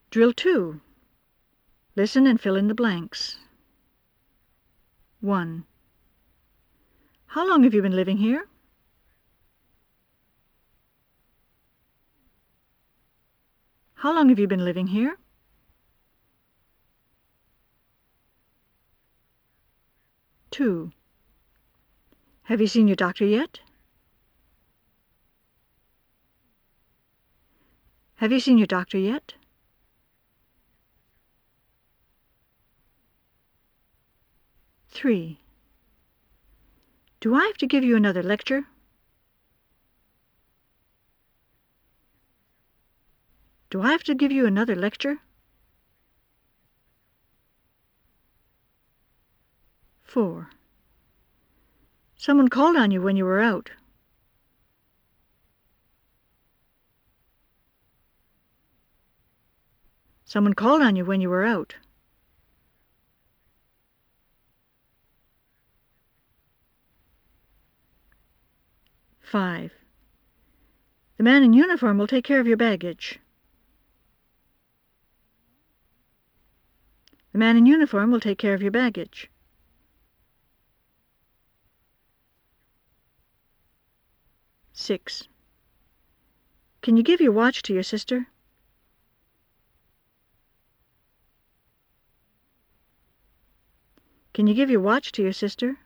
Drill 2. Listen and fill in the blanks. 1. How long have you been living here? How long have you been living here? 2. Have you seen your doctor yet? Have you seen your doctor yet? 3. Do I have to give you another lecture? Do I have to give you another lecture? 4. Someone called on you when you were out. Someone called on you when you were out. 5. The man in uniform will take care of your baggage. The man in uniform will take care of your baggage. 6. Can you give your watch to your sister? Can you give your watch to your sister?